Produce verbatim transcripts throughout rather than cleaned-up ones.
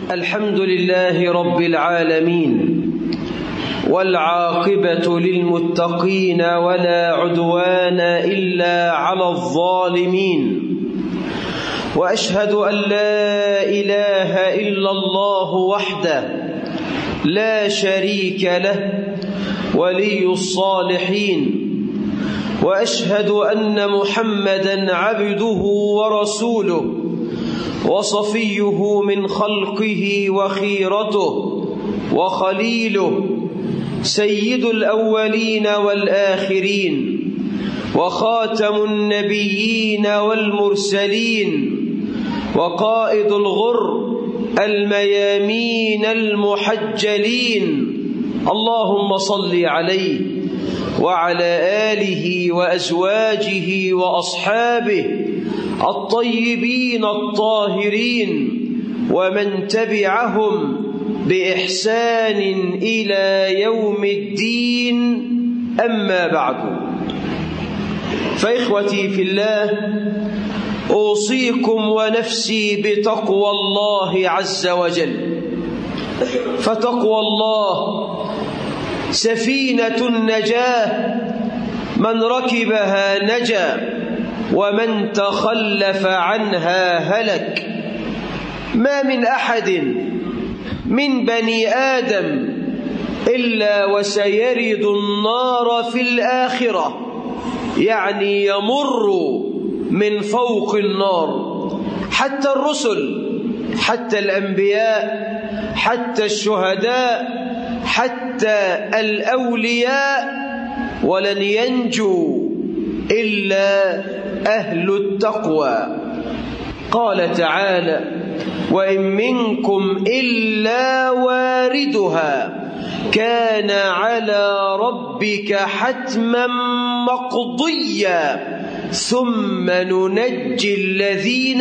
الحمد لله رب العالمين، والعاقبة للمتقين ولا عدوان إلا على الظالمين. وأشهد أن لا إله إلا الله وحده لا شريك له ولي الصالحين، وأشهد أن محمدًا عبده ورسوله وصفيه من خلقه وخيرته وخليله، سيد الأولين والآخرين وخاتم النبيين والمرسلين وقائد الغر الميامين المحجلين. اللهم صل عليه وعلى آله وأزواجه وأصحابه الطيبين الطاهرين ومن تبعهم بإحسان إلى يوم الدين. أما بعد، فإخوتي في الله، أوصيكم ونفسي بتقوى الله عز وجل، فتقوى الله سفينة النجاة، من ركبها نجا ومن تخلف عنها هلك. ما من أحد من بني آدم إلا وسيرد النار في الآخرة، يعني يمر من فوق النار، حتى الرسل، حتى الأنبياء، حتى الشهداء، حتى الأولياء، ولن ينجو إلا أهل التقوى. قال تعالى: وإن منكم إلا واردها كان على ربك حتما مقضيا ثم ننجي الذين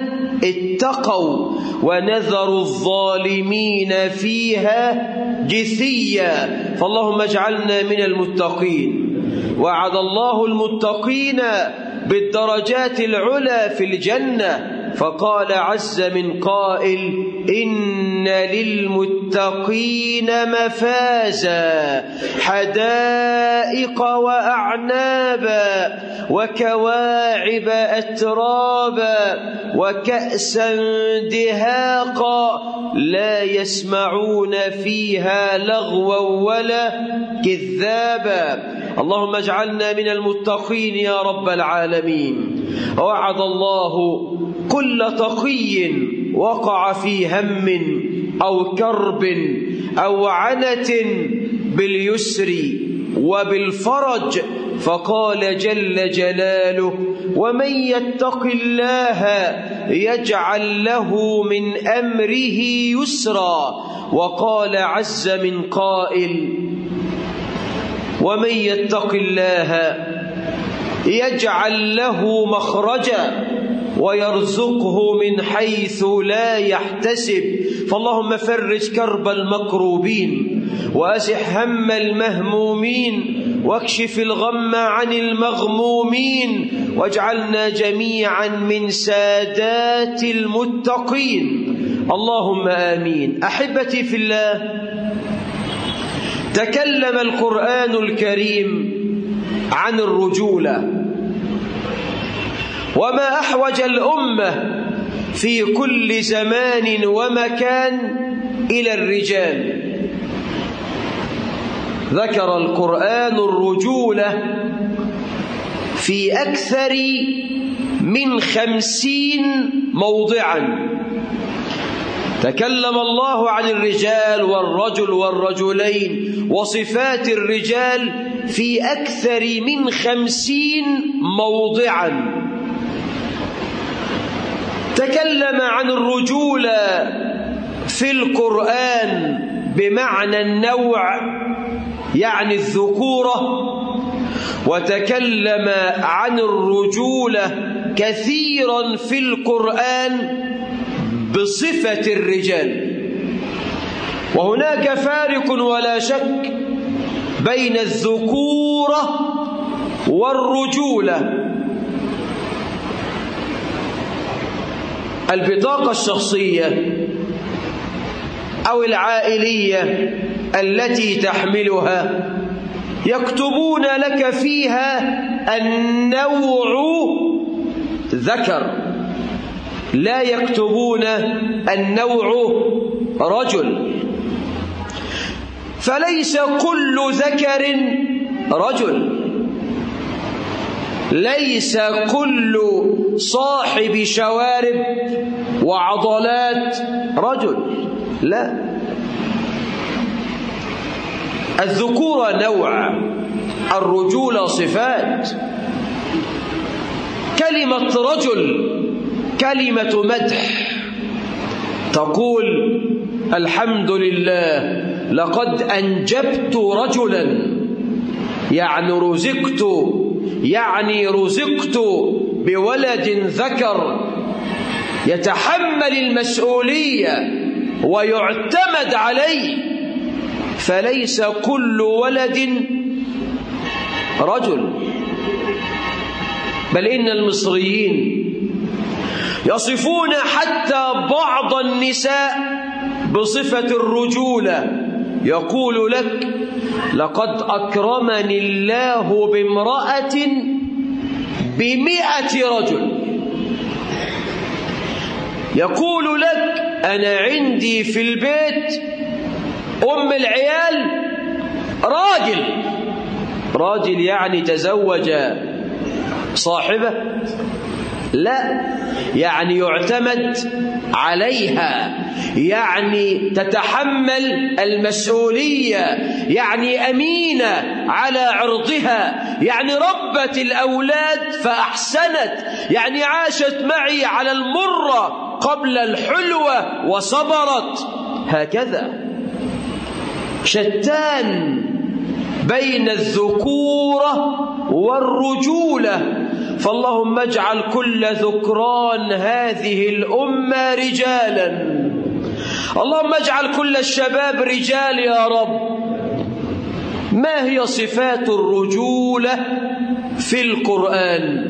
اتقوا ونذر الظالمين فيها جثيا. فاللهم اجعلنا من المتقين. وعد الله المتقين بالدرجات العلى في الجنة، فقال عز من قائل: إن للمتقين مفازا حدائق وأعنابا وكواعب أترابا وكأسا دهاقا لا يسمعون فيها لغوا ولا كذابا. اللهم اجعلنا من المتقين يا رب العالمين. وعد الله كل تقي وقع في هم أو كرب أو عنة باليسر وبالفرج، فقال جل جلاله: ومن يتق الله يجعل له من أمره يسرا. وقال عز من قائل: ومن يتق الله يجعل له مخرجا ويرزقه من حيث لا يحتسب. فاللهم فرج كرب المكروبين وأزح هم المهمومين واكشف الغم عن المغمومين، واجعلنا جميعا من سادات المتقين. اللهم آمين. أحبتي في الله، تكلم القرآن الكريم عن الرجولة، وما أحوج الأمة في كل زمان ومكان إلى الرجال. ذكر القرآن الرجولة في أكثر من خمسين موضعا. تكلم الله عن الرجال والرجل والرجلين وصفات الرجال في أكثر من خمسين موضعا. تكلم عن الرجولة في القرآن بمعنى النوع، يعني الذكورة، وتكلم عن الرجولة كثيرا في القرآن بصفة الرجال. وهناك فارق ولا شك بين الذكورة والرجولة. البطاقة الشخصية أو العائلية التي تحملها يكتبون لك فيها النوع ذكر، لا يكتبون النوع رجل. فليس كل ذكر رجل، ليس كل صاحب شوارب وعضلات رجل، لا. الذكورة نوع، الرجولة صفات. كلمة رجل كلمة مدح، تقول الحمد لله لقد أنجبت رجلا، يعني رزقت يعني رزقت بولد ذكر يتحمل المسؤولية ويعتمد عليه. فليس كل ولد رجل، بل إن المصريين يصفون حتى بعض النساء بصفة الرجولة. يقول لك لقد أكرمني الله بامرأة بمئة رجل. يقول لك أنا عندي في البيت أم العيال راجل. راجل يعني تزوج صاحبة؟ لا، يعني يعتمد عليها، يعني تتحمل المسؤولية، يعني أمينة على عرضها، يعني ربت الأولاد فأحسنت، يعني عاشت معي على المرة قبل الحلوة وصبرت. هكذا شتان بين الذكورة والرجولة. فاللهم اجعل كل ذكران هذه الأمة رجالا، اللهم اجعل كل الشباب رجال يا رب. ما هي صفات الرجولة في القرآن؟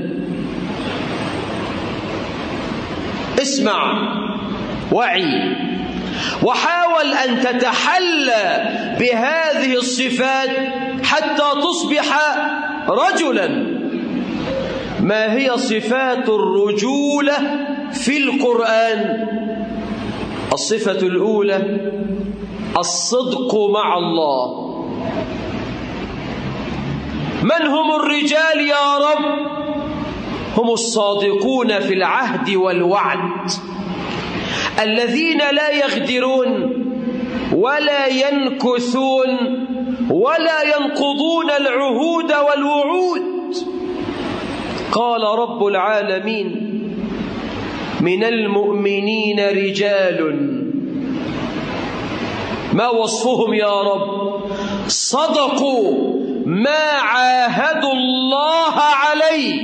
اسمع وعي وحاول أن تتحلى بهذه الصفات حتى تصبح رجلا. ما هي صفات الرجولة في القرآن؟ الصفة الأولى الصدق مع الله. من هم الرجال يا رب؟ هم الصادقون في العهد والوعد، الذين لا يغدرون ولا ينكثون ولا ينقضون العهود والوعود. قال رب العالمين من المؤمنين رجال، ما وصفهم يا رب؟ صدقوا ما عاهدوا الله عليه،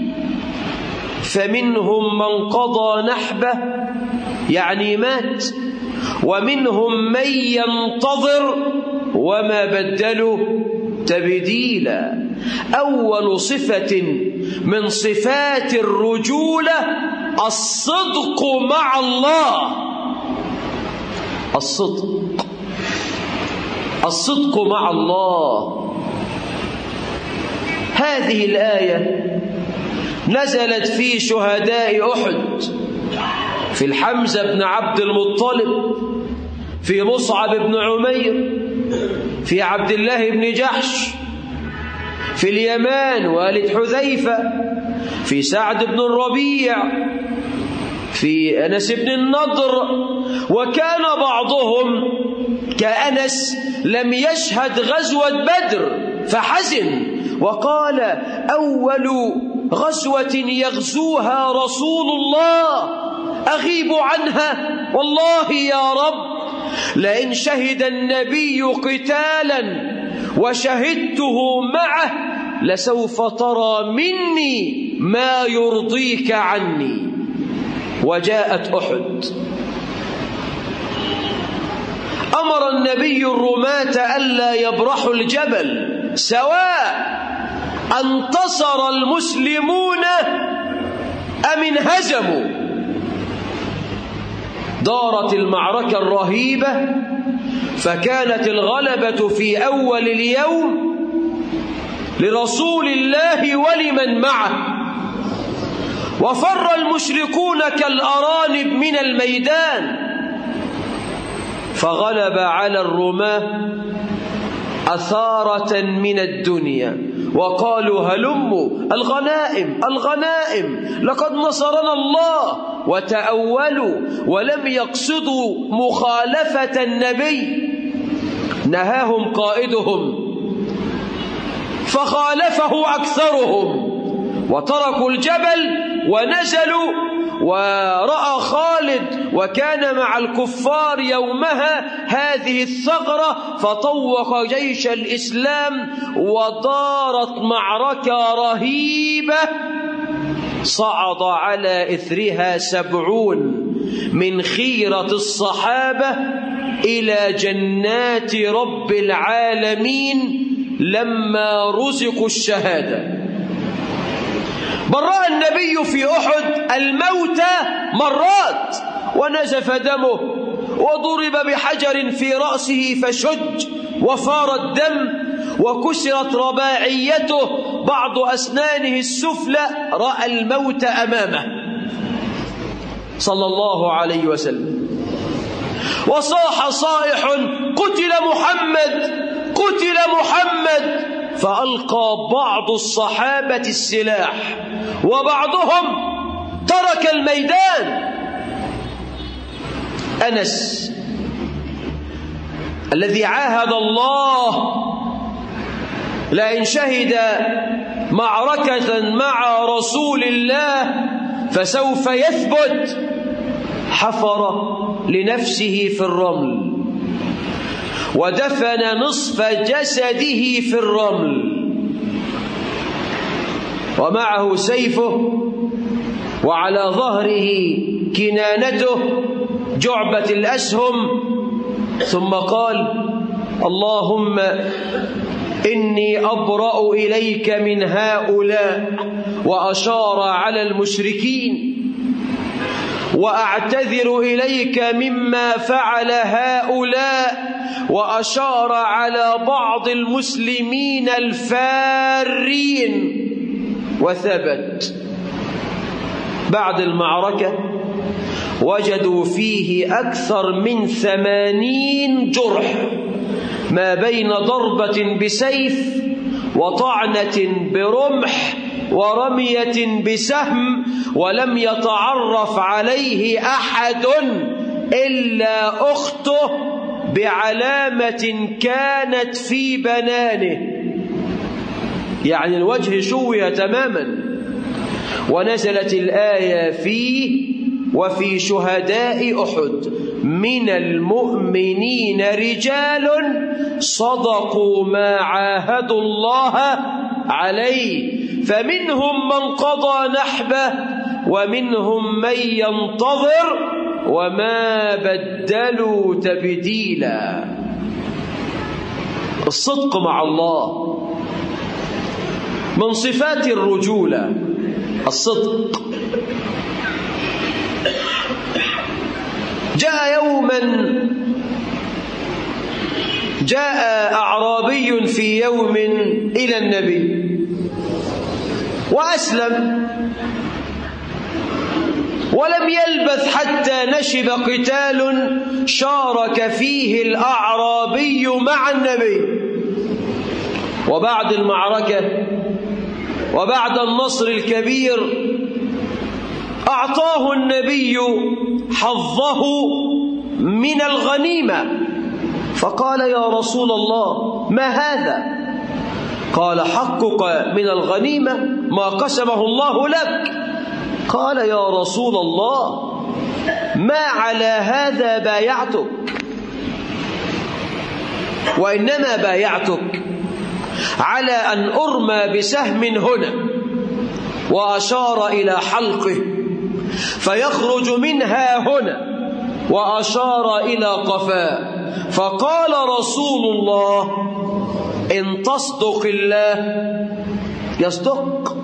فمنهم من قضى نحبه يعني مات، ومنهم من ينتظر وما بدلوا تبديلا. أول صفة من صفات الرجولة الصدق مع الله. الصدق الصدق مع الله. هذه الآية نزلت في شهداء أحد، في الحمزة بن عبد المطلب، في مصعب بن عمير، في عبد الله بن جحش، في اليمان والد حذيفة، في سعد بن الربيع، في أنس بن النضر. وكان بعضهم كأنس لم يشهد غزوة بدر فحزن وقال أول غزوة يغزوها رسول الله أغيب عنها؟ والله يا رب لئن شهد النبي قتالا وشهدته معه لسوف ترى مني ما يرضيك عني. وجاءت أحد، أمر النبي الرماة ألا يبرحوا الجبل سواء انتصر المسلمون أم انهزموا. دارت المعركة الرهيبة، فكانت الغلبة في أول اليوم لرسول الله ولمن معه، وفر المشركون كالأرانب من الميدان، فغلب على الرماة أثارة من الدنيا، وقالوا هلموا الغنائم الغنائم لقد نصرنا الله، وتأولوا ولم يقصدوا مخالفة النبي. نهاهم قائدهم فخالفه أكثرهم، وتركوا الجبل ونزلوا، ورأى خالد وكان مع الكفار يومها هذه الثغرة، فطوق جيش الإسلام ودارت معركة رهيبة صعد على إثرها سبعون من خيرة الصحابة إلى جنات رب العالمين لما رزقوا الشهادة. برأ النبي في أحد الموت مرات ونزف دمه، وضرب بحجر في رأسه فشج وفار الدم، وكسرت رباعيته بعض أسنانه السفلى، رأى الموت أمامه صلى الله عليه وسلم، وصاح صائح قتل محمد قتل محمد، فألقى بعض الصحابة السلاح وبعضهم ترك الميدان. أنس الذي عاهد الله لئن شهد معركة مع رسول الله فسوف يثبت، حفر لنفسه في الرمل ودفن نصف جسده في الرمل، ومعه سيفه، وعلى ظهره كنانته جعبة الأسهم، ثم قال اللهم إني أبرأ إليك من هؤلاء، وأشار على المشركين، وأعتذر إليك مما فعل هؤلاء، وأشار على بعض المسلمين الفارين، وثبت. بعد المعركة وجدوا فيه أكثر من ثمانين جرح، ما بين ضربة بسيف وطعنة برمح ورمية بسهم، ولم يتعرف عليه أحد إلا أخته بعلامة كانت في بنانه، يعني الوجه شوه تماما. ونزلت الآية فيه وفي شهداء أحد من المؤمنين رجال صدقوا ما عاهدوا الله عليه، فمنهم من قضى نحبه ومنهم من ينتظر وما بدلوا تبديلا. الصدق مع الله من صفات الرجولة، الصدق. جاء يوما جاء أعرابي في يوم إلى النبي وأسلم، ولم يلبث حتى نشب قتال شارك فيه الأعرابي مع النبي. وبعد المعركة وبعد النصر الكبير أعطاه النبي حظه من الغنيمة، فقال يا رسول الله ما هذا؟ قال حقك من الغنيمة ما قسمه الله لك. قال يا رسول الله ما على هذا بايعتك، وإنما بايعتك على أن أرمى بسهم هنا، وأشار إلى حلقه فيخرج منها هنا، وأشار إلى قفاه، فقال رسول الله إن تصدق الله يصدق.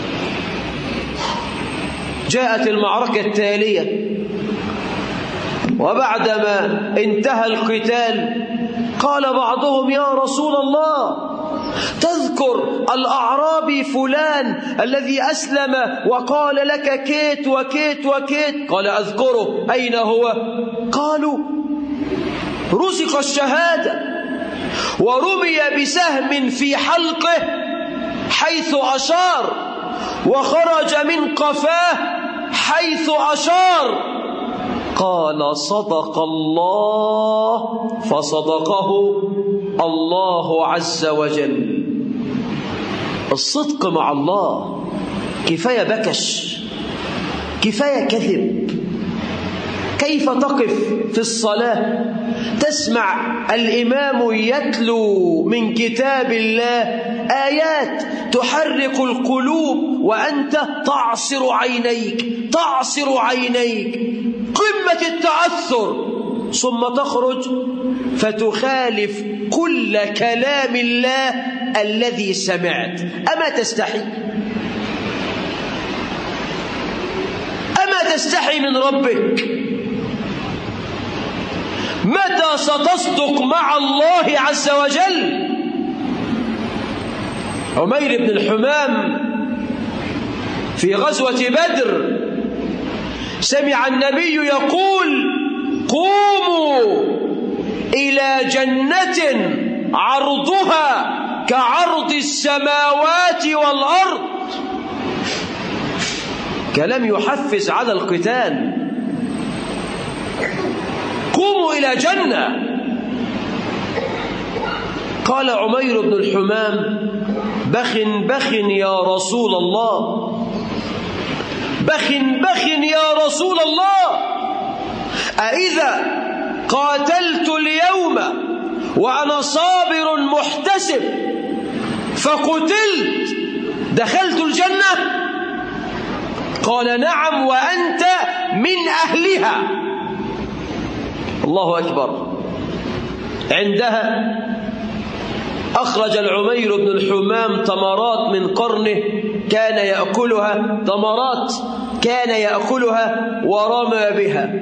جاءت المعركة التالية وبعدما انتهى القتال قال بعضهم يا رسول الله تذكر الأعرابي فلان الذي أسلم وقال لك كيت وكيت وكيت؟ قال أذكره. أين هو؟ قالوا رزق الشهادة ورمي بسهم في حلقه حيث أشار وخرج من قفاه حيث أشار. قال صدق الله فصدقه الله عز وجل. الصدق مع الله كفاية بكش، كفاية كذب. كيف تقف في الصلاة تسمع الإمام يتلو من كتاب الله آيات تحرك القلوب وأنت تعصر عينيك تعصر عينيك قمة التعثر، ثم تخرج فتخالف كل كلام الله الذي سمعت. أما تستحي؟ أما تستحي من ربك؟ متى ستصدق مع الله عز وجل؟ عمير بن الحمام في غزوة بدر سمع النبي يقول قوموا إلى جنة عرضها كعرض السماوات والأرض. كلام يحفز على القتال. قوموا إلى جنة. قال عمير بن الحمام بخ بخ يا رسول الله، بخ بخ يا رسول الله، أإذا قاتلت اليوم وأنا صابر محتسب فقتلت دخلت الجنة؟ قال نعم وأنت من أهلها. الله أكبر. عندها أخرج العمير بن الحمام تمرات من قرنه كان يأكلها، تمرات كان يأكلها ورمى بها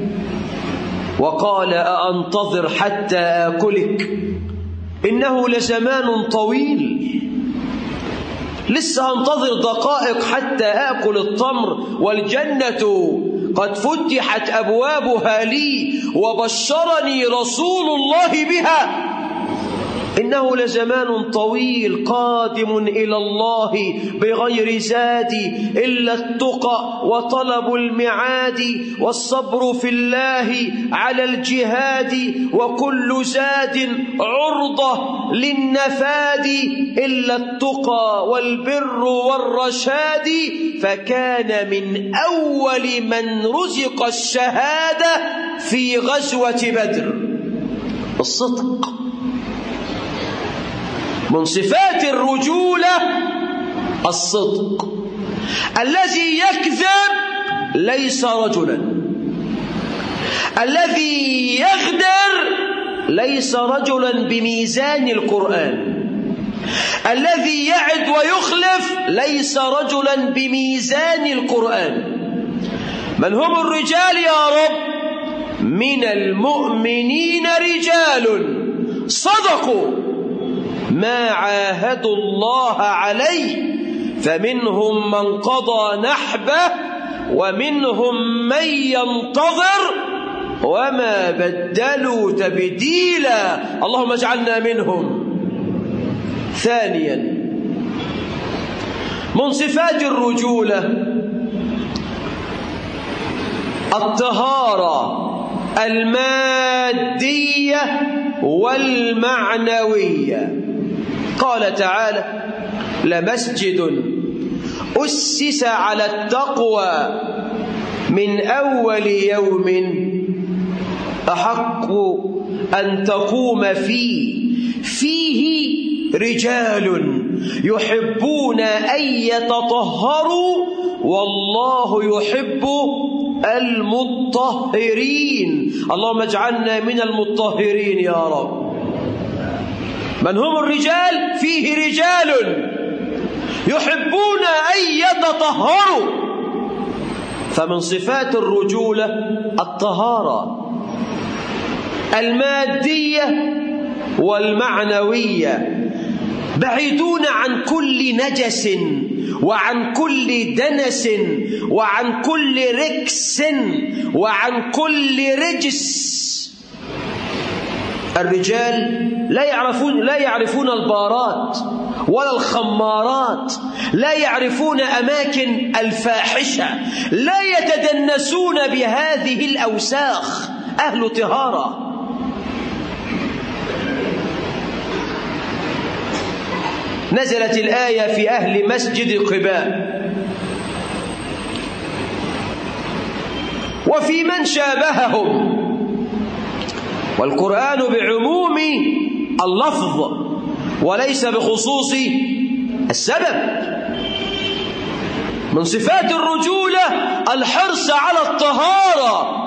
وقال أأنتظر حتى آكلك؟ إنه لزمان طويل، لسه أنتظر دقائق حتى آكل التمر، والجنة قد فتحت أبوابها لي وبشرني رسول الله بها. إنه لزمان طويل قادم إلى الله بغير زاد إلا التقى وطلب المعاد والصبر في الله على الجهاد، وكل زاد عرضة للنفاد إلا التقى والبر والرشاد. فكان من أول من رزق الشهادة في غزوة بدر. الصدق من صفات الرجولة. الصدق الذي يكذب ليس رجلا، الذي يغدر ليس رجلا بميزان القرآن، الذي يعد ويخلف ليس رجلا بميزان القرآن. من هم الرجال يا رب؟ من المؤمنين رجال صدقوا ما عاهدوا الله عليه فمنهم من قضى نحبه ومنهم من ينتظر وما بدلوا تبديلا. اللهم اجعلنا منهم. ثانيا من صفات الرجولة الطهارة المادية والمعنوية. قال تعالى لمسجد أسس على التقوى من أول يوم أحق أن تقوم فيه فيه رجال يحبون أن يتطهروا والله يحب المطهرين. اللهم اجعلنا من المطهرين يا رب. من هم الرجال؟ فيه رجال يحبون أن يتطهروا. فمن صفات الرجولة الطهارة. المادية والمعنوية، بعيدون عن كل نجس وعن كل دنس وعن كل ركس وعن كل رجس. الرجال لا يعرفون لا يعرفون البارات ولا الخمارات، لا يعرفون أماكن الفاحشة، لا يتدنسون بهذه الأوساخ، أهل طهارة. نزلت الآية في أهل مسجد قباء وفي من شابههم، والقرآن بعموم اللفظ وليس بخصوص السبب. من صفات الرجولة الحرص على الطهارة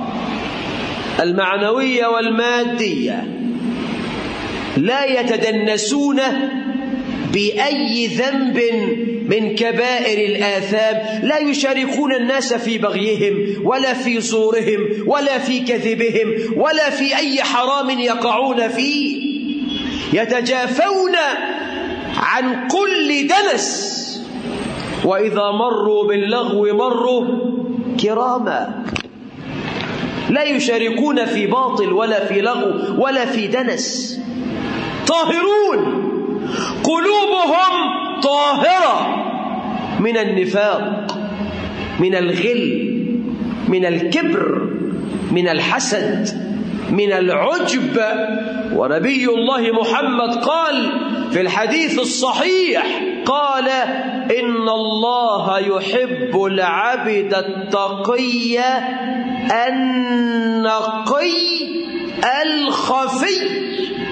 المعنوية والمادية، لا يتدنسون بأي ذنب من كبائر الآثام، لا يشاركون الناس في بغيهم ولا في زورهم ولا في كذبهم ولا في أي حرام يقعون فيه، يتجافون عن كل دنس، وإذا مروا باللغو مروا كراما، لا يشاركون في باطل ولا في لغو ولا في دنس. طاهرون، قلوبهم طاهرة من النفاق، من الغل، من الكبر، من الحسد، من العجب. ونبي الله محمد قال في الحديث الصحيح، قال: إن الله يحب العبد التقي النقي الخفي.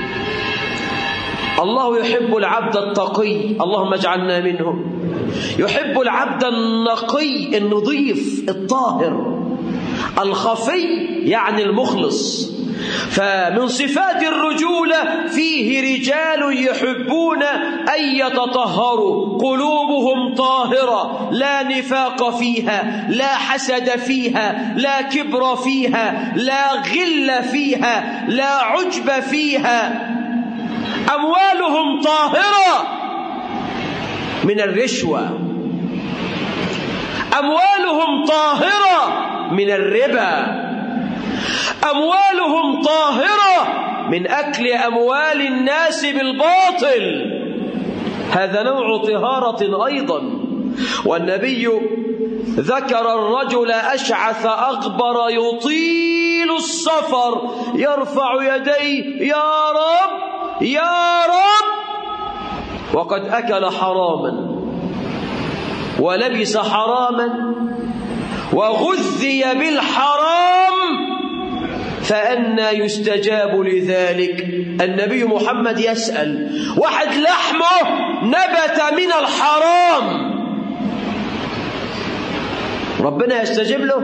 الله يحب العبد التقي، اللهم اجعلنا منهم. يحب العبد النقي النظيف الطاهر، الخفي يعني المخلص. فمن صفات الرجولة فيه رجال يحبون أن يتطهروا، قلوبهم طاهرة، لا نفاق فيها، لا حسد فيها، لا كبر فيها، لا غل فيها، لا عجب فيها. أموالهم طاهرة من الرشوة، أموالهم طاهرة من الربا، أموالهم طاهرة من أكل أموال الناس بالباطل. هذا نوع طهارة أيضا. والنبي ذكر الرجل أشعث أغبر يطيل السفر يرفع يديه: يا رب يا رب، وقد أكل حراما ولبس حراما وغذي بالحرام، فأنى يستجاب لذلك؟ النبي محمد يسأل واحد لحمه نبت من الحرام، ربنا يستجيب له؟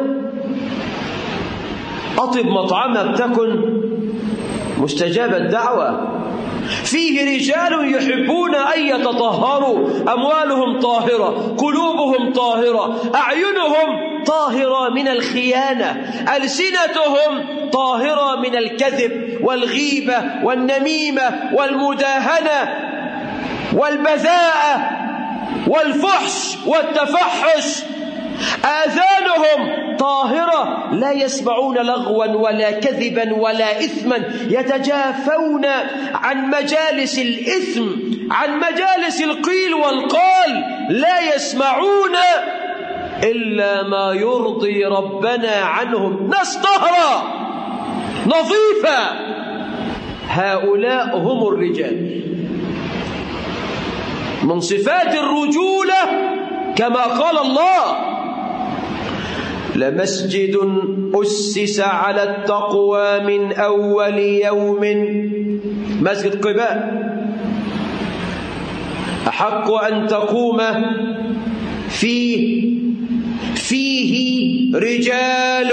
أطب مطعمك تكن مستجاب الدعوة. فيه رجال يحبون أن يتطهروا، أموالهم طاهرة، قلوبهم طاهرة، أعينهم طاهرة من الخيانة، ألسنتهم طاهرة من الكذب والغيبة والنميمة والمداهنة والبذاءة والفحش والتفحش. آذانهم طاهرة، لا يسمعون لغوا ولا كذبا ولا إثما، يتجافون عن مجالس الإثم، عن مجالس القيل والقال، لا يسمعون إلا ما يرضي ربنا عنهم. ناس طهرة نظيفة، هؤلاء هم الرجال. من صفات الرجولة كما قال الله: لمسجد أسس على التقوى من أول يوم، مسجد قباء، أحق أن تقوم فيه فيه رجال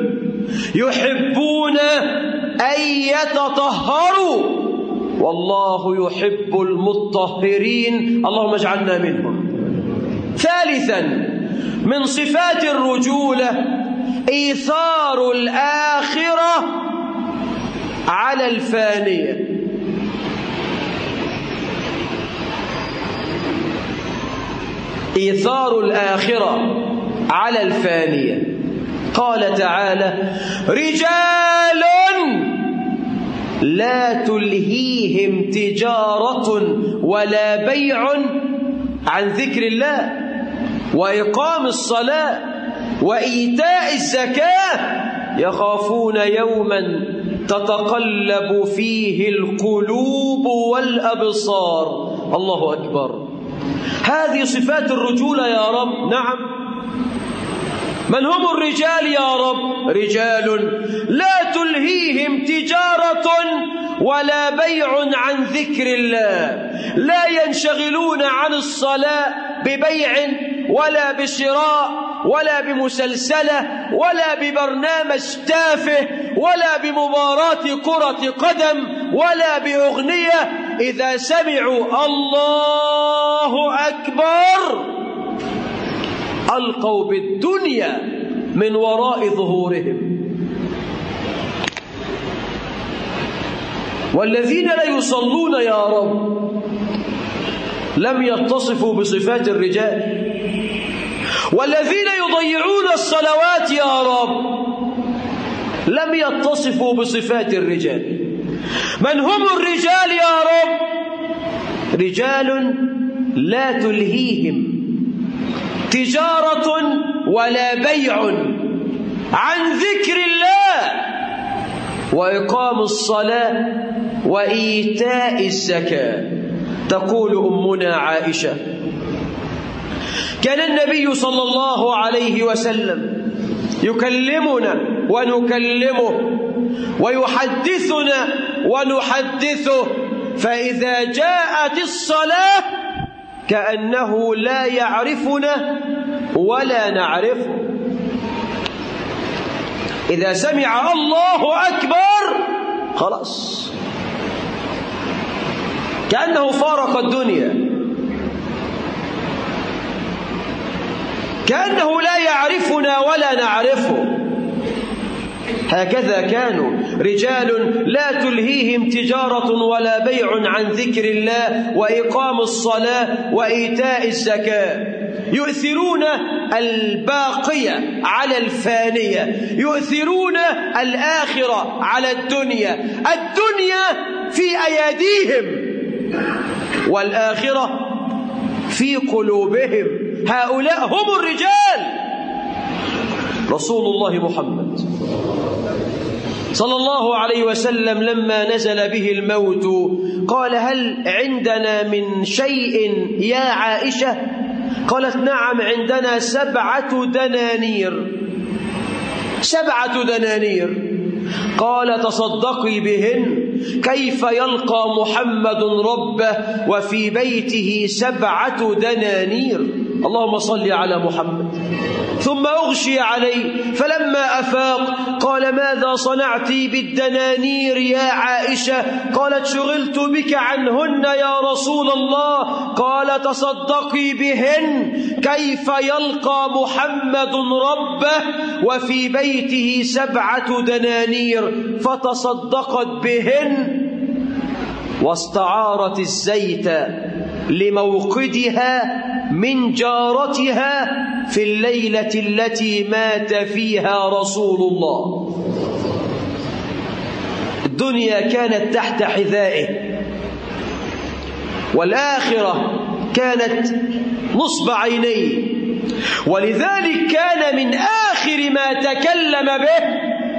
يحبون أن يتطهروا، والله يحب المطهرين، اللهم اجعلنا منهم. ثالثا من صفات الرجولة إيثار الآخرة على الفانية. إيثار الآخرة على الفانية. قال تعالى: رجال لا تلهيهم تجارة ولا بيع عن ذكر الله وإقام الصلاة وإيتاء الزكاة يخافون يوما تتقلب فيه القلوب والأبصار. الله أكبر. هذه صفات الرجولة يا رب. نعم. من هم الرجال يا رب؟ رجال لا تلهيهم تجارة ولا بيع عن ذكر الله، لا ينشغلون عن الصلاة ببيع ولا بشراء ولا بمسلسلة ولا ببرنامج تافه ولا بمباراة كرة قدم ولا بأغنية. إذا سمعوا الله أكبر ألقوا بالدنيا من وراء ظهورهم. والذين لا يصلون يا رب لم يتصفوا بصفات الرجال، والذين يضيعون الصلوات يا رب لم يتصفوا بصفات الرجال. من هم الرجال يا رب؟ رجال لا تلهيهم تجارة ولا بيع عن ذكر الله وإقام الصلاة وإيتاء الزكاة. تقول أمنا عائشة: كان النبي صلى الله عليه وسلم يكلمنا ونكلمه ويحدثنا ونحدثه، فإذا جاءت الصلاة كأنه لا يعرفنا ولا نعرفه. إذا سمع الله أكبر خلاص كأنه فارق الدنيا، كأنه لا يعرفنا ولا نعرفه. هكذا كانوا رجال لا تلهيهم تجارة ولا بيع عن ذكر الله وإقام الصلاة وإيتاء الزكاة، يؤثرون الباقية على الفانية، يؤثرون الآخرة على الدنيا. الدنيا في أيديهم والآخرة في قلوبهم. هؤلاء هم الرجال. رسول الله محمد صلى الله عليه وسلم لما نزل به الموت قال: هل عندنا من شيء يا عائشة؟ قالت: نعم، عندنا سبعة دنانير. سبعة دنانير. قال: تصدقي بهن. كيف يلقى محمد ربه وفي بيته سبعة دنانير؟ اللهم صل على محمد. ثم أغشي عليه فلما أفاق قال: ماذا صنعت بالدنانير يا عائشة؟ قالت: شغلت بك عنهن يا رسول الله. قال: تصدقي بهن. كيف يلقى محمد ربه وفي بيته سبعة دنانير؟ فتصدقت بهن واستعارت الزيت لموقدها من جارتها في الليلة التي مات فيها رسول الله. الدنيا كانت تحت حذائه والآخرة كانت نصب عينيه، ولذلك كان من آخر ما تكلم به: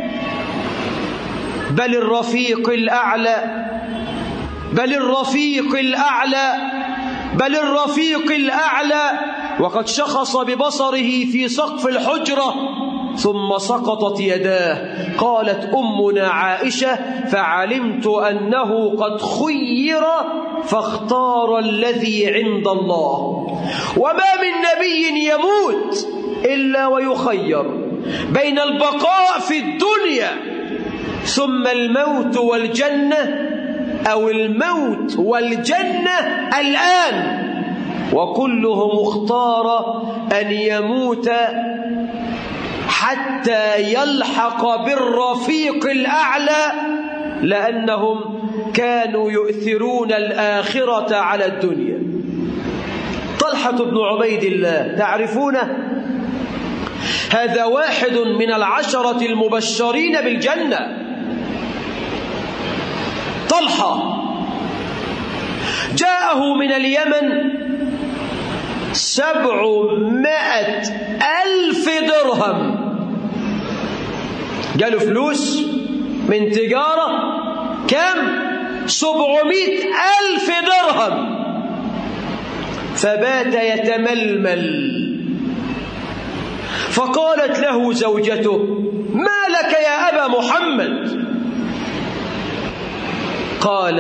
بل الرفيق الأعلى، بل الرفيق الأعلى، بل الرفيق الأعلى. وقد شخص ببصره في سقف الحجرة ثم سقطت يداه. قالت أمنا عائشة: فعلمت أنه قد خير فاختار الذي عند الله. وما من نبي يموت إلا ويخير بين البقاء في الدنيا ثم الموت والجنة أو الموت والجنة الآن، وكلهم اختار أن يموت حتى يلحق بالرفيق الأعلى لأنهم كانوا يؤثرون الآخرة على الدنيا. طلحة بن عبيد الله تعرفونه؟ هذا واحد من العشرة المبشرين بالجنة. طلحة جاءه من اليمن سبعمائة ألف درهم، جاله فلوس من تجارة كم؟ سبعمائة ألف درهم، فبات يتململ. فقالت له زوجته: ما لك يا أبا محمد؟ قال: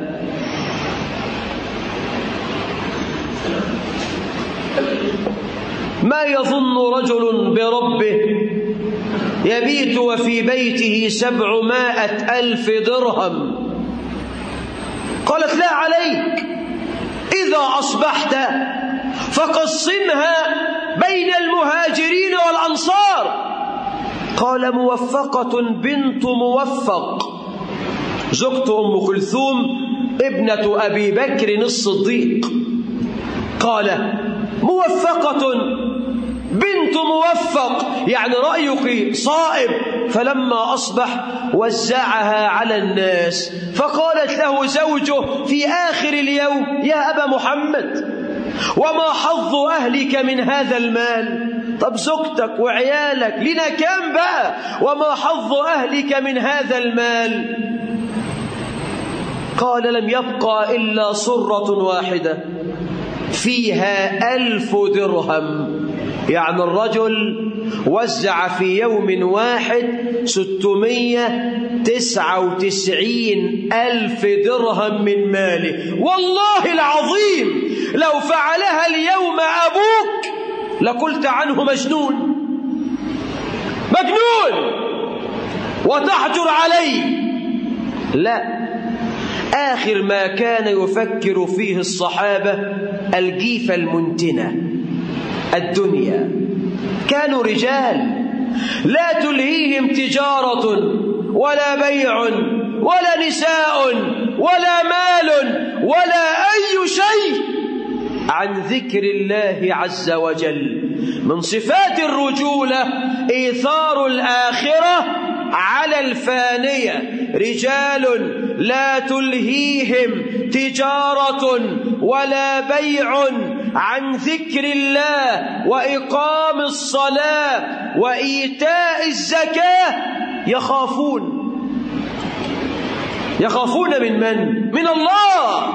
ما يظن رجل بربه يبيت وفي بيته سبعمائة ألف درهم؟ قالت: لا عليك، إذا أصبحت فقسمها بين المهاجرين والأنصار. قال: موفقة بنت موفق، زوجة أم كلثوم ابنة أبي بكر الصديق. قال: موفقة بنت موفق، يعني رأيك صائب. فلما أصبح وزعها على الناس، فقالت له زوجه في آخر اليوم: يا أبا محمد، وما حظ أهلك من هذا المال؟ طب زوجتك وعيالك لنا كام بقى؟ وما حظ أهلك من هذا المال؟ قال: لم يبقى إلا صرة واحدة فيها ألف درهم. يعني الرجل وزع في يوم واحد ستمائة وتسعة وتسعين ألف درهم من ماله. والله العظيم لو فعلها اليوم أبوك لقلت عنه مجنون مجنون وتحجر عليه. لا، آخر ما كان يفكر فيه الصحابة الجيفة المنتنة، الدنيا. كانوا رجال لا تلهيهم تجارة ولا بيع ولا نساء ولا مال ولا أي شيء عن ذكر الله عز وجل. من صفات الرجولة إيثار الآخرة على الفانية. رجال لا تلهيهم تجارة ولا بيع عن ذكر الله وإقام الصلاة وإيتاء الزكاة، يخافون يخافون من من؟ من الله.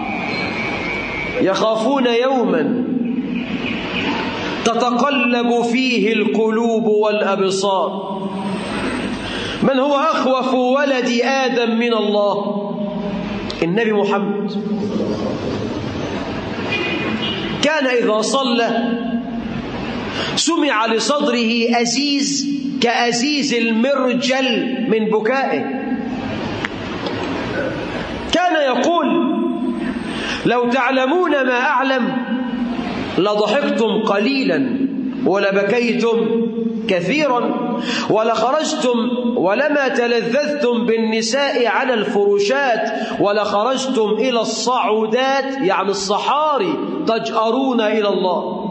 يخافون يوما تتقلب فيه القلوب والأبصار. من هو أخوف ولد آدم من الله؟ النبي محمد. كان إذا صلى سمع لصدره أزيز كأزيز المرجل من بكائه. كان يقول: لو تعلمون ما أعلم لضحكتم قليلا ولبكيتم كثيرا ولخرجتم ولما تلذذتم بالنساء على الفرشات ولخرجتم إلى الصعودات، يعني الصحاري، تجأرون إلى الله.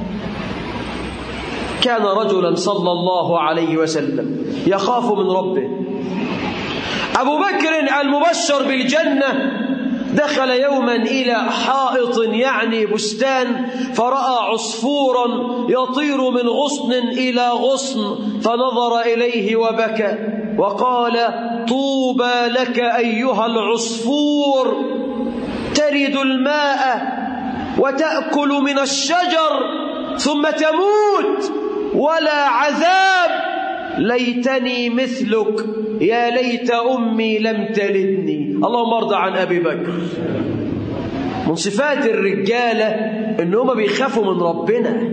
كان رجلا صلى الله عليه وسلم يخاف من ربه. أبو بكر المبشر بالجنة دخل يوما إلى حائط يعني بستان، فرأى عصفورا يطير من غصن إلى غصن، فنظر إليه وبكى وقال: طوبى لك أيها العصفور، ترد الماء وتأكل من الشجر ثم تموت ولا عذاب. ليتني مثلك، يا ليت أمي لم تلدني. اللهم ارضى عن أبي بكر. من صفات الرجالة إنهم بيخافوا من ربنا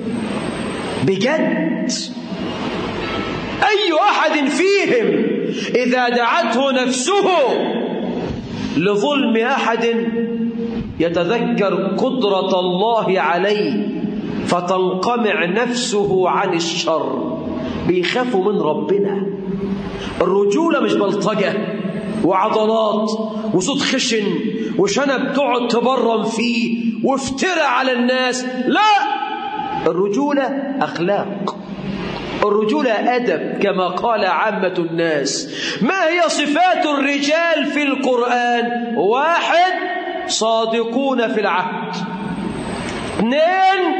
بجد. أي أحد فيهم إذا دعته نفسه لظلم أحد يتذكر قدرة الله عليه فتنقمع نفسه عن الشر. بيخافوا من ربنا. الرجولة مش بلطجة، وعضلات وصوت خشن وشنب تقعد تبرم فيه وافترى على الناس. لا، الرجولة أخلاق، الرجولة أدب كما قال عامة الناس. ما هي صفات الرجال في القرآن؟ واحد، صادقون في العهد. اثنين،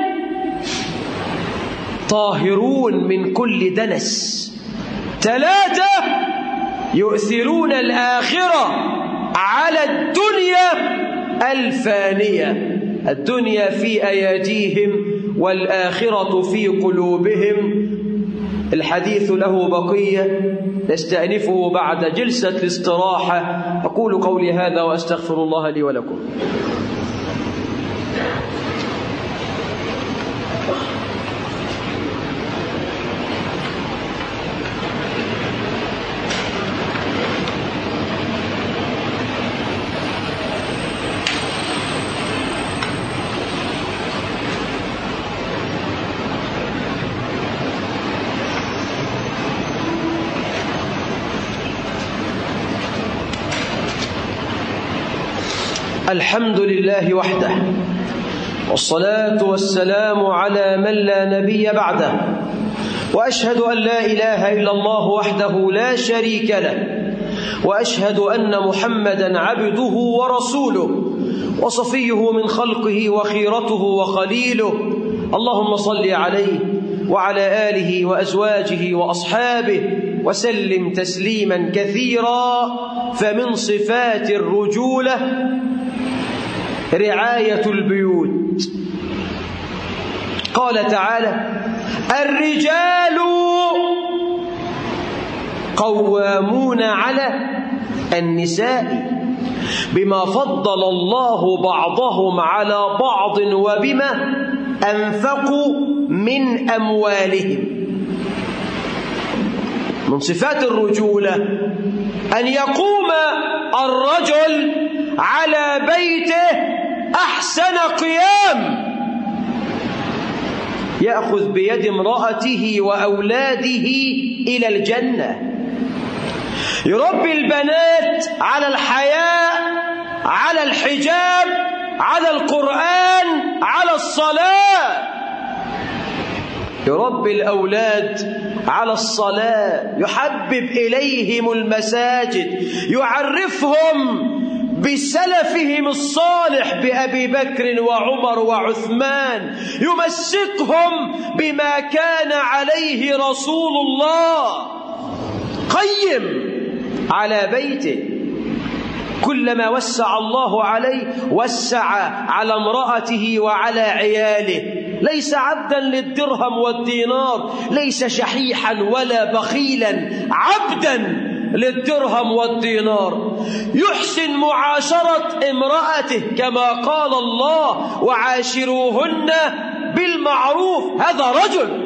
طاهرون من كل دنس. ثلاثة، يؤثرون الآخرة على الدنيا الفانية. الدنيا في أيديهم والآخرة في قلوبهم. الحديث له بقية نستأنفه بعد جلسة الاستراحة. أقول قولي هذا وأستغفر الله لي ولكم. الحمد لله وحده، والصلاة والسلام على من لا نبي بعده، وأشهد أن لا إله إلا الله وحده لا شريك له، وأشهد أن محمدا عبده ورسوله وصفيه من خلقه وخيرته وخليله. اللهم صل عليه وعلى آله وأزواجه وأصحابه وسلم تسليما كثيرا. فمن صفات الرجولة رعاية البيوت. قال تعالى: الرجال قوامون على النساء بما فضل الله بعضهم على بعض وبما أنفقوا من أموالهم. من صفات الرجولة أن يقوم الرجل على بيته أحسن قيام، يأخذ بيد امرأته وأولاده إلى الجنة، يربي البنات على الحياء، على الحجاب، على القرآن، على الصلاة، يربي الأولاد على الصلاة، يحبب إليهم المساجد، يعرفهم بسلفهم الصالح بأبي بكر وعمر وعثمان، يمسكهم بما كان عليه رسول الله. قيم على بيته، كلما وسع الله عليه وسع على امرأته وعلى عياله. ليس عبدا للدرهم والدينار، ليس شحيحا ولا بخيلا، عبدا للدرهم والدينار. يحسن معاشرة امرأته كما قال الله: وعاشروهن بالمعروف. هذا رجل.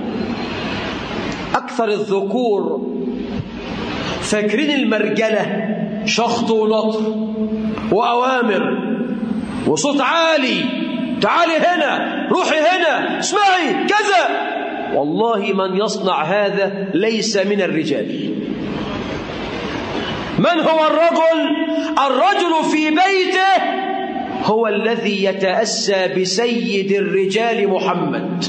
أكثر الذكور فاكرين المرجلة شخط ونطر وأوامر وصوت عالي، تعالي هنا، روحي هنا، اسمعي كذا. والله من يصنع هذا ليس من الرجال. من هو الرجل؟ الرجل في بيته هو الذي يتأسى بسيد الرجال محمد.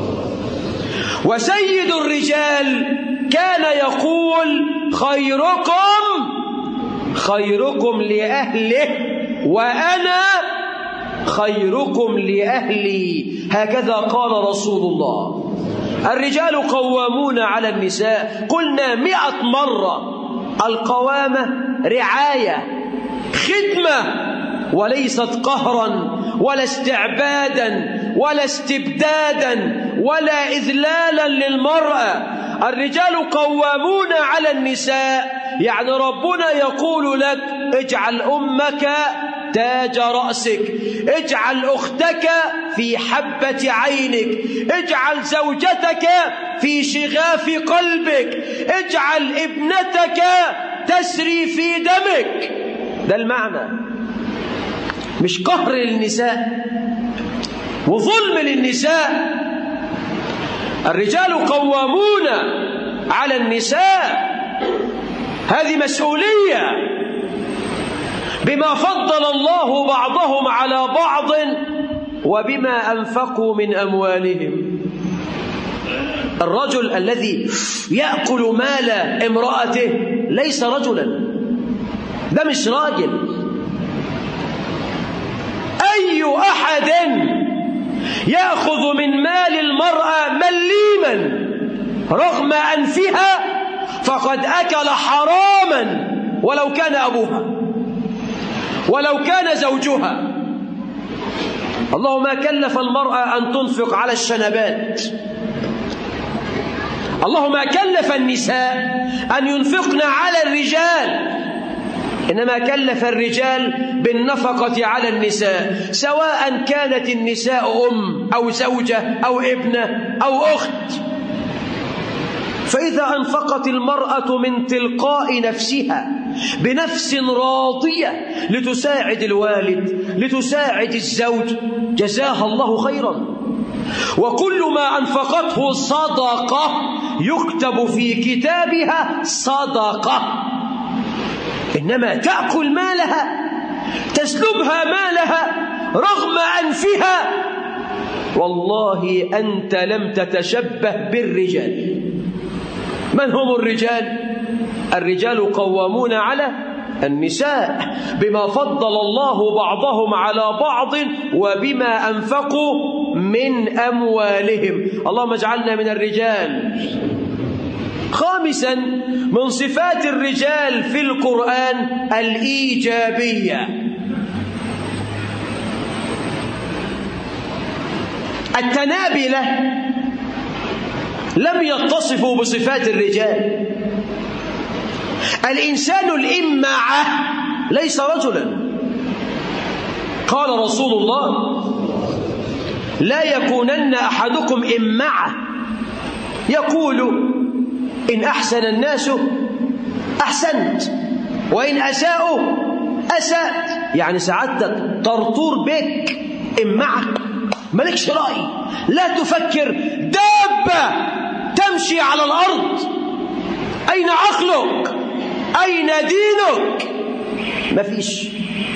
وسيد الرجال كان يقول: خيركم خيركم لأهله وأنا خيركم لأهلي. هكذا قال رسول الله. الرجال قوامون على النساء. قلنا مئة مرة: القوامة رعاية، خدمة، وليست قهرا ولا استعبادا ولا استبدادا ولا إذلالا للمرأة. الرجال قوامون على النساء، يعني ربنا يقول لك: اجعل أمك تاج رأسك، اجعل أختك في حبة عينك، اجعل زوجتك في شغاف قلبك، اجعل ابنتك تسري في دمك. ده المعنى، مش قهر للنساء وظلم للنساء. الرجال قوامون على النساء، هذه مسؤولية. بما فضل الله بعضهم على بعض وبما أنفقوا من أموالهم. الرجل الذي يأكل مال امرأته ليس رجلا، ده مش راجل. أي أحد يأخذ من مال المرأة مليما رغم أنفها فقد أكل حراما، ولو كان أبوها ولو كان زوجها. الله ما كلف المرأة أن تنفق على الشنبات، الله ما كلف النساء أن ينفقن على الرجال، إنما كلف الرجال بالنفقة على النساء، سواء كانت النساء أم أو زوجة أو ابنة أو أخت. فإذا أنفقت المرأة من تلقاء نفسها بنفس راضية لتساعد الوالد لتساعد الزوج جزاها الله خيرا. وكل ما أنفقته صدقة يكتب في كتابها صدقة. إنما تأكل مالها تسلبها مالها رغم أنفها، والله أنت لم تتشبه بالرجال. من هم الرجال؟ الرجال قوامون على النساء بما فضل الله بعضهم على بعض وبما أنفقوا من أموالهم. اللهم اجعلنا من الرجال. خامسا من صفات الرجال في القرآن الإيجابية. التنابلة لم يتصفوا بصفات الرجال. الإنسان الإمعة ليس رجلا. قال رسول الله: لا يكونن أحدكم إمعة يقول إن أحسن الناس أحسنت وإن أساءوا أسأت. يعني سعادتك طرطور بك إمعة، مالكش رأي، لا تفكر، دابة تمشي على الأرض. أين عقلك؟ أين دينك؟ مفيش.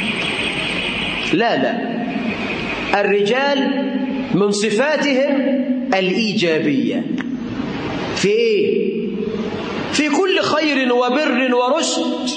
لا لا، الرجال من صفاتهم الإيجابية. في إيه؟ في كل خير وبر ورشد،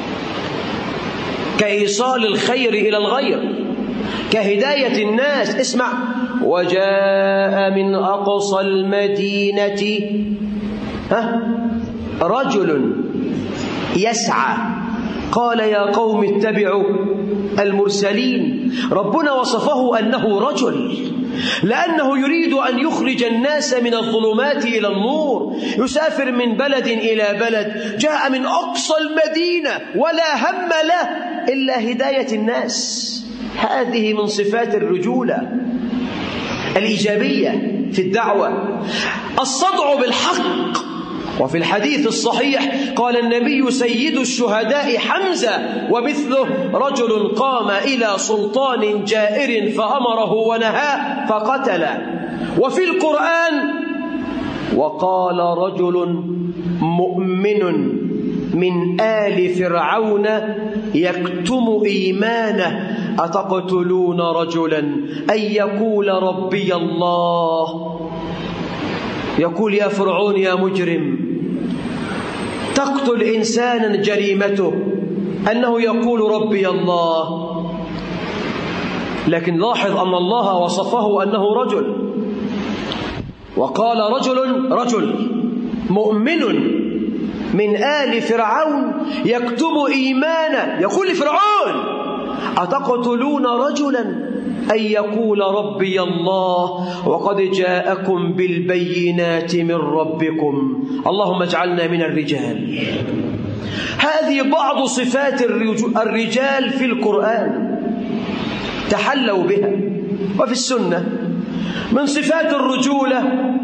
كإيصال الخير إلى الغير، كهداية الناس. اسمع: وجاء من أقصى المدينة ها رجل يسعى قال يا قوم اتبعوا المرسلين. ربنا وصفه أنه رجل لأنه يريد أن يخرج الناس من الظلمات إلى النور، يسافر من بلد إلى بلد، جاء من أقصى المدينة ولا هم له إلا هداية الناس. هذه من صفات الرجولة الإيجابية في الدعوة. الصدع بالحق. وفي الحديث الصحيح قال النبي: سيد الشهداء حمزة ومثله رجل قام إلى سلطان جائر فأمره ونهاه فقتله. وفي القرآن: وقال رجل مؤمن من آل فرعون يكتم إيمانه أتقتلون رجلا أن يقول ربي الله. يقول يا فرعون يا مجرم، تقتل إنسانا جريمته أنه يقول ربي الله. لكن لاحظ أن الله وصفه أنه رجل، وقال رجل رجل مؤمن من آل فرعون يكتم إيمانه، يقول لفرعون: أتقتلون رجلا أن يقول ربي الله وقد جاءكم بالبينات من ربكم. اللهم اجعلنا من الرجال. هذه بعض صفات الرجال في القرآن تحلوا بها. وفي السنة من صفات الرجولة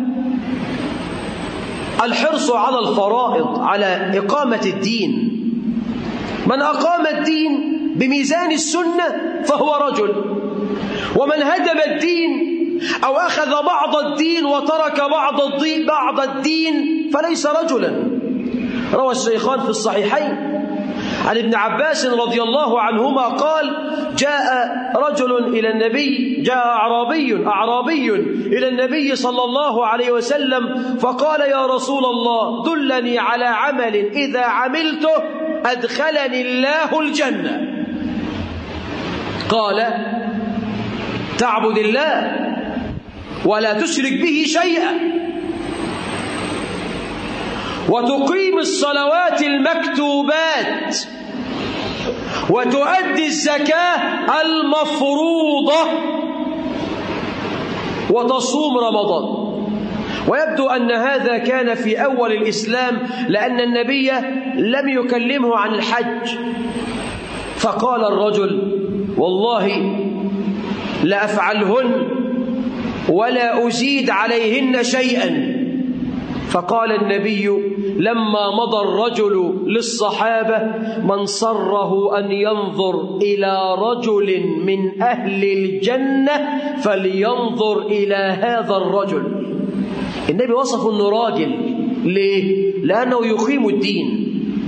الحرص على الفرائض، على إقامة الدين. من أقام الدين بميزان السنة فهو رجل، ومن هدم الدين أو أخذ بعض الدين وترك بعض الدين, بعض الدين فليس رجلا. روى الشيخان في الصحيحين عن ابن عباس رضي الله عنهما قال: جاء رجل إلى النبي جاء أعرابي أعرابي إلى النبي صلى الله عليه وسلم فقال: يا رسول الله دلني على عمل إذا عملته أدخلني الله الجنة. قال: تعبد الله ولا تشرك به شيئا، وتقيم الصلوات المكتوبات، وتؤدي الزكاة المفروضة، وتصوم رمضان. ويبدو أن هذا كان في أول الإسلام، لأن النبي لم يكلمه عن الحج. فقال الرجل: والله لأفعلهن ولا أزيد عليهن شيئا. فقال النبي لما مضى الرجل للصحابة: من صره أن ينظر إلى رجل من أهل الجنة فلينظر إلى هذا الرجل. النبي وصف أنه راجل. ليه؟ لأنه يقيم الدين،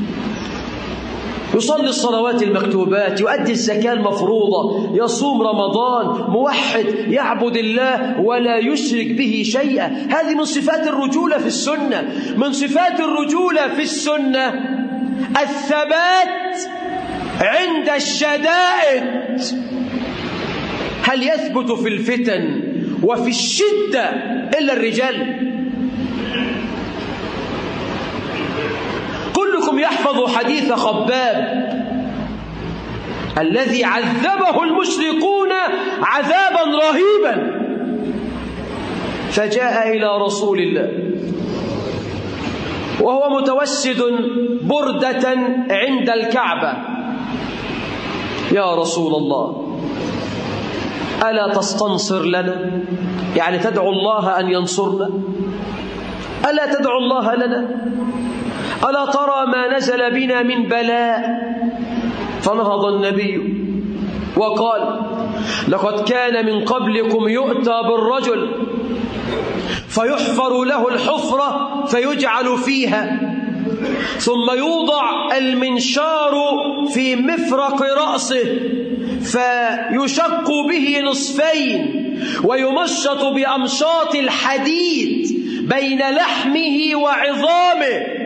يصلي الصلوات المكتوبات، يؤدي الزكاة المفروضة، يصوم رمضان، موحد، يعبد الله ولا يشرك به شيئا. هذه من صفات الرجولة في السنة. من صفات الرجولة في السنة الثبات عند الشدائد. هل يثبت في الفتن وفي الشدة إلا الرجال؟ كلكم يحفظ حديث خباب الذي عذبه المشركون عذابا رهيبا، فجاء إلى رسول الله وهو متوسد بردة عند الكعبة: يا رسول الله ألا تستنصر لنا؟ يعني تدعو الله أن ينصرنا؟ ألا تدعو الله لنا؟ ألا ترى ما نزل بنا من بلاء؟ فنهض النبي وقال: لقد كان من قبلكم يؤتى بالرجل فيحفر له الحفرة فيجعل فيها، ثم يوضع المنشار في مفرق رأسه فيشق به نصفين ويمشط بأمشاط الحديد بين لحمه وعظامه.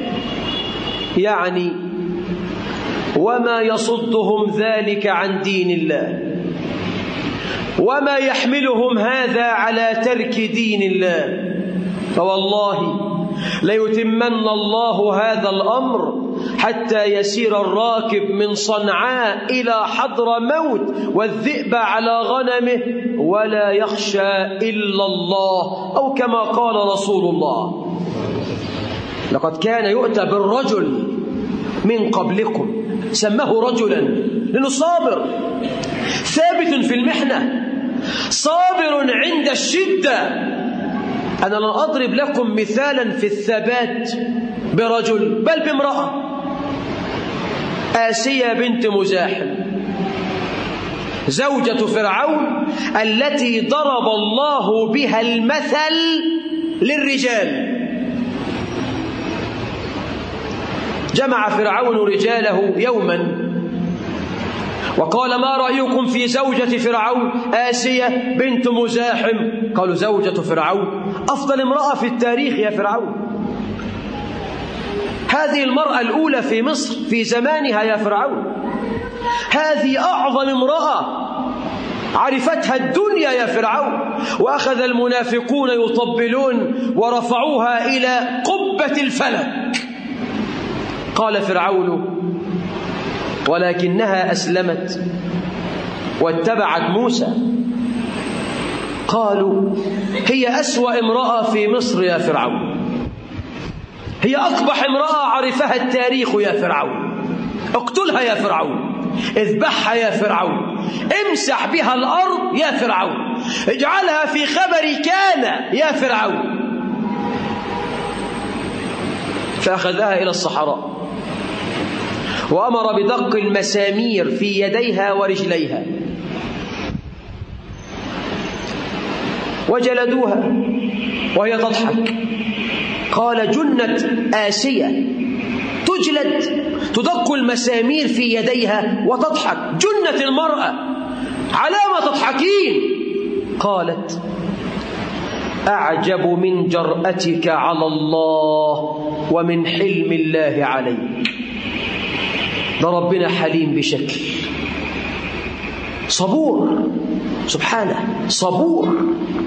يعني وما يصدهم ذلك عن دين الله، وما يحملهم هذا على ترك دين الله. فوالله ليتمن الله هذا الأمر حتى يسير الراكب من صنعاء إلى حضرموت والذئب على غنمه ولا يخشى إلا الله، أو كما قال رسول الله: لقد كان يؤتى بالرجل من قبلكم. سماه رجلا لأنه صابر ثابت في المحنة، صابر عند الشدة. أنا لن أضرب لكم مثالا في الثبات برجل بل بامرأة، آسية بنت مزاحم زوجة فرعون التي ضرب الله بها المثل للرجال. جمع فرعون رجاله يوما وقال: ما رأيكم في زوجة فرعون آسية بنت مزاحم؟ قالوا: زوجة فرعون أفضل امرأة في التاريخ يا فرعون. هذه المرأة الأولى في مصر في زمانها يا فرعون. هذه أعظم امرأة عرفتها الدنيا يا فرعون. وأخذ المنافقون يطبلون ورفعوها إلى قبة الفلك. قال فرعون: ولكنها أسلمت واتبعت موسى. قالوا: هي أسوأ امرأة في مصر يا فرعون، هي أقبح امرأة عرفها التاريخ يا فرعون. اقتلها يا فرعون، اذبحها يا فرعون، امسح بها الأرض يا فرعون، اجعلها في خبر كان يا فرعون. فأخذها إلى الصحراء وأمر بدق المسامير في يديها ورجليها وجلدوها وهي تضحك. قال: جنت آسية تجلد تدق المسامير في يديها وتضحك. جنت المرأة: على ما تضحكين؟ قالت: أعجب من جرأتك على الله ومن حلم الله عليك. ده ربنا حليم بشكل، صبور سبحانه، صبور.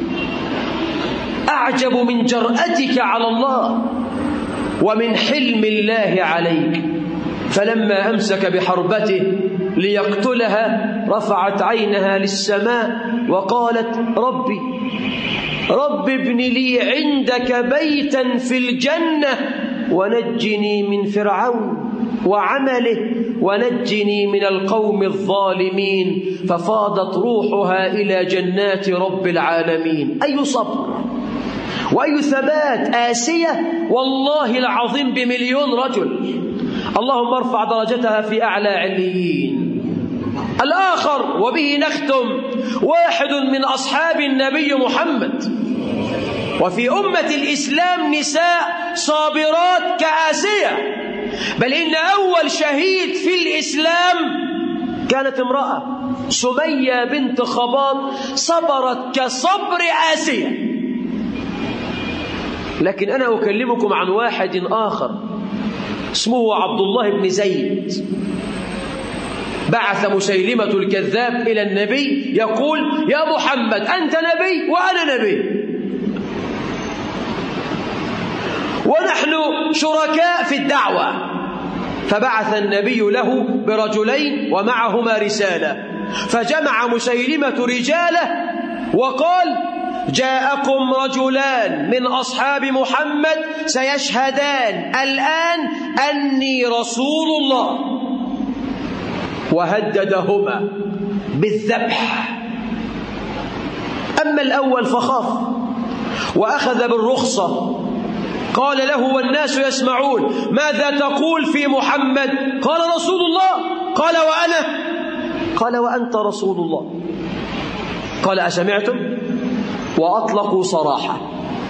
أعجب من جرأتك على الله ومن حلم الله عليك. فلما أمسك بحربته ليقتلها رفعت عينها للسماء وقالت: ربي رب ابن لي عندك بيتا في الجنة ونجني من فرعون وعمله ونجني من القوم الظالمين. ففاضت روحها إلى جنات رب العالمين. أي صبر وأي ثبات. آسية والله العظيم بمليون رجل، اللهم ارفع درجتها في أعلى عليين. الآخر وبه نختم، واحد من أصحاب النبي محمد، وفي أمة الإسلام نساء صابرات كآسية، بل إن أول شهيد في الإسلام كانت امرأة سمية بنت خباب، صبرت كصبر آسية. لكن أنا أكلمكم عن واحد آخر اسمه عبد الله بن زيد. بعث مسيلمة الكذاب إلى النبي يقول: يا محمد أنت نبي وأنا نبي، ونحن شركاء في الدعوة. فبعث النبي له برجلين ومعهما رسالة، فجمع مسيلمة رجاله وقال: جاءكم رجلان من أصحاب محمد سيشهدان الآن أني رسول الله، وهددهما بالذبح. أما الأول فخاف وأخذ بالرخصة. قال له والناس يسمعون: ماذا تقول في محمد؟ قال: رسول الله. قال: وأنا؟ قال: وأنت رسول الله. قال: أسمعتم؟ وأطلقوا صراحة.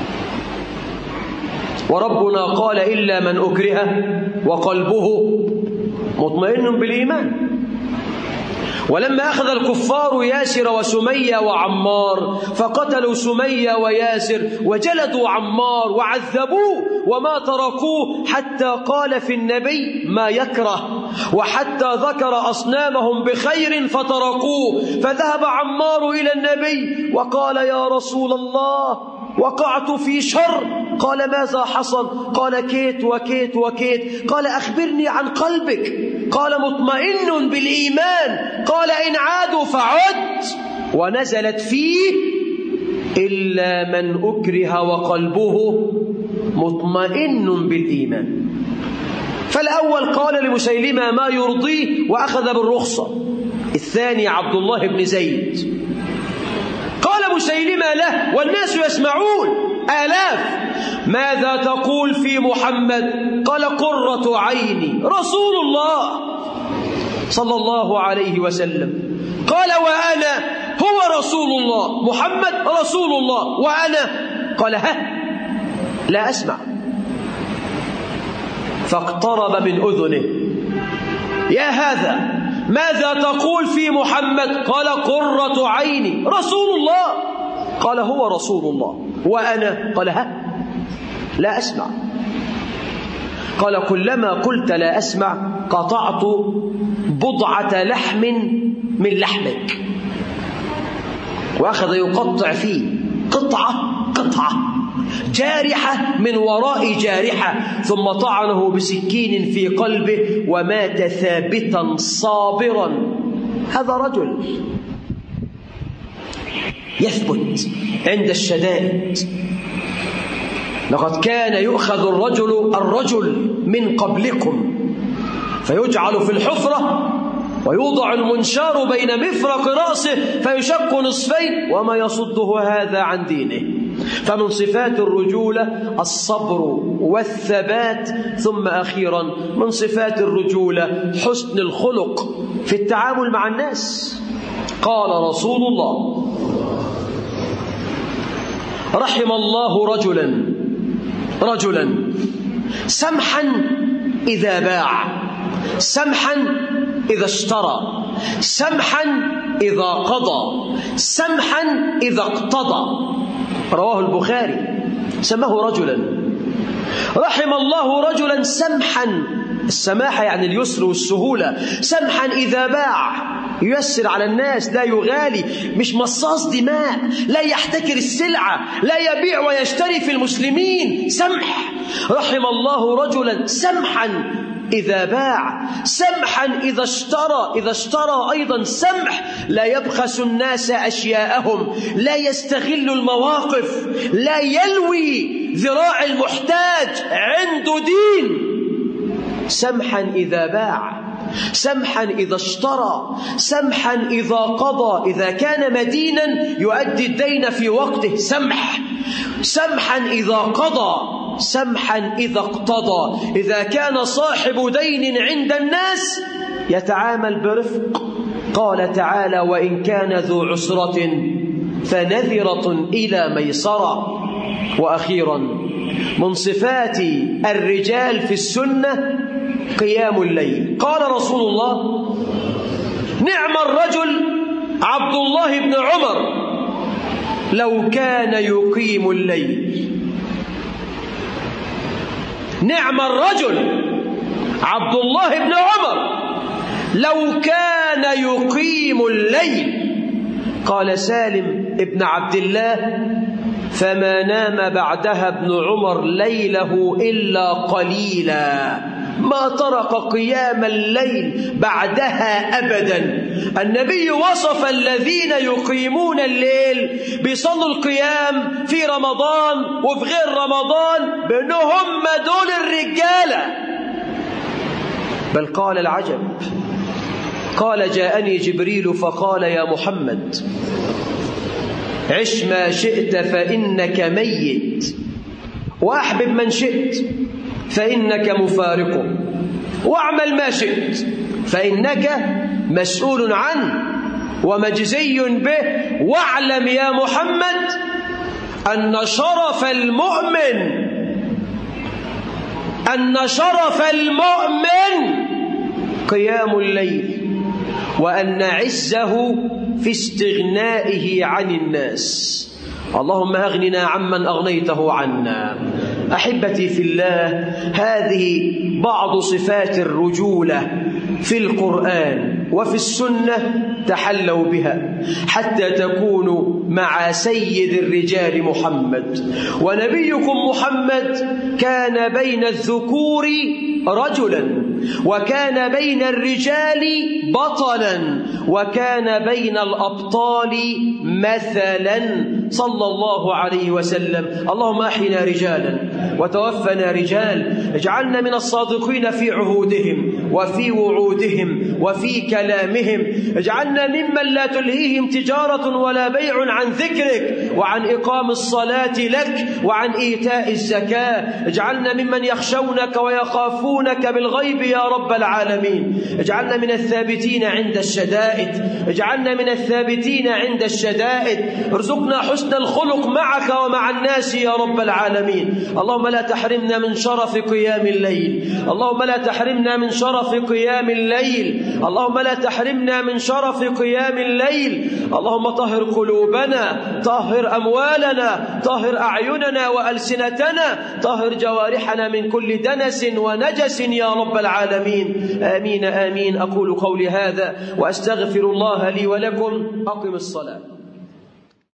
وربنا قال: إلا من أكره وقلبه مطمئن بالإيمان. ولما أخذ الكفار ياسر وسمية وعمار فقتلوا سمية وياسر وجلدوا عمار وعذبوه وما تركوه حتى قال في النبي ما يكره، وحتى ذكر أصنامهم بخير فتركوه. فذهب عمار إلى النبي وقال: يا رسول الله وقعت في شر. قال: ماذا حصل؟ قال: كيت وكيت وكيت. قال: أخبرني عن قلبك. قال: مطمئن بالإيمان. قال: إن عادوا فعد. ونزلت فيه: إلا من أكره وقلبه مطمئن بالإيمان. فالأول قال لمسيلمة ما يرضيه وأخذ بالرخصة. الثاني عبد الله بن زيد. قال مسيلمة له والناس يسمعون آلاف: ماذا تقول في محمد؟ قال: قرة عيني رسول الله صلى الله عليه وسلم. قال: وأنا؟ هو رسول الله، محمد رسول الله، وأنا؟ قال: ها لا أسمع. فاقترب من أذنه: يا هذا ماذا تقول في محمد؟ قال: قرة عيني رسول الله. قال: هو رسول الله، وأنا؟ قال: ها لا أسمع. قال: كلما قلت لا أسمع قطعت بضعة لحم من لحمك. وأخذ يقطع فيه قطعة قطعة، جارحة من وراء جارحة، ثم طعنه بسكين في قلبه ومات ثابتا صابرا. هذا رجل يثبت عند الشدائد. لقد كان يؤخذ الرجل الرجل من قبلكم فيجعل في الحفرة ويوضع المنشار بين مفرق رأسه فيشق نصفين وما يصده هذا عن دينه. فمن صفات الرجولة الصبر والثبات. ثم أخيرا من صفات الرجولة حسن الخلق في التعامل مع الناس. قال رسول الله: رحم الله رجلا رجلا سمحا إذا باع سمحا إذا اشترى، سمحا إذا قضى، سمحا إذا اقتضى. رواه البخاري. سماه رجلا، رحم الله رجلا سمحا، السماحة يعني اليسر والسهولة، سمحا إذا باع، ييسر على الناس، لا يغالي، مش مصاص دماء، لا يحتكر السلعة، لا يبيع ويشتري في المسلمين، سمح. رحم الله رجلا سمحا إذا باع، سمحا إذا اشترى، إذا اشترى أيضا سمح، لا يبخس الناس أشياءهم، لا يستغل المواقف، لا يلوي ذراع المحتاج، عنده دين. سمحا إذا باع، سمحا إذا اشترى، سمحا إذا قضى، إذا كان مدينا يؤدي الدين في وقته، سمح. سمحا إذا قضى، سمحا إذا اقتضى، إذا كان صاحب دين عند الناس يتعامل برفق. قال تعالى: وإن كان ذو عسرة فنذرة إلى ميسرة. وأخيرا من صفات الرجال في السنة قيام الليل. قال رسول الله: نعم الرجل عبد الله بن عمر لو كان يقيم الليل. نعم الرجل عبد الله بن عمر لو كان يقيم الليل. قال سالم ابن عبد الله: فما نام بعدها ابن عمر ليله إلا قليلا، ما ترك قيام الليل بعدها أبدا. النبي وصف الذين يقيمون الليل بيصلوا القيام في رمضان وفي غير رمضان بأنهم دول الرجالة. بل قال العجب، قال: جاءني جبريل فقال: يا محمد عش ما شئت فإنك ميت، وأحبب من شئت فإنك مفارقه، واعمل ما شئت فإنك مسؤول عنه ومجزي به، واعلم يا محمد أن شرف المؤمن أن شرف المؤمن قيام الليل، وأن عزه في استغنائه عن الناس. اللهم أغننا عمن أغنيته عنا. أحبتي في الله، هذه بعض صفات الرجولة في القرآن وفي السنة، تحلوا بها حتى تكونوا مع سيد الرجال محمد. ونبيكم محمد كان بين الذكور رجلا، وكان بين الرجال بطلا، وكان بين الأبطال مثلا صلى الله عليه وسلم. اللهم أحينا رجالا وتوفنا رجال، اجعلنا من الصادقين في عهودهم وفي وعودهم وفي كلامهم، اجعلنا ممن لا تلهيهم تجارة ولا بيع عن ذكرك وعن إقام الصلاة لك وعن إيتاء الزكاة، اجعلنا ممن يخشونك ويخافونك بالغيب يا رب العالمين، اجعلنا من الثابتين عند الشدائد، اجعلنا من الثابتين عند الشدائد، ارزقنا حسن الخلق معك ومع الناس يا رب العالمين. اللهم لا تحرمنا من شرف قيام الليل، اللهم لا تحرمنا من شرف قيام الليل، اللهم لا تحرمنا من شرف قيام الليل. اللهم طهر قلوبنا، طهر أموالنا، طهر أعيننا وألسنتنا، طهر جوارحنا من كل دنس ونجس يا رب العالمين. آمين آمين. أقول قولي هذا وأستغفر الله لي ولكم. أقم الصلاة.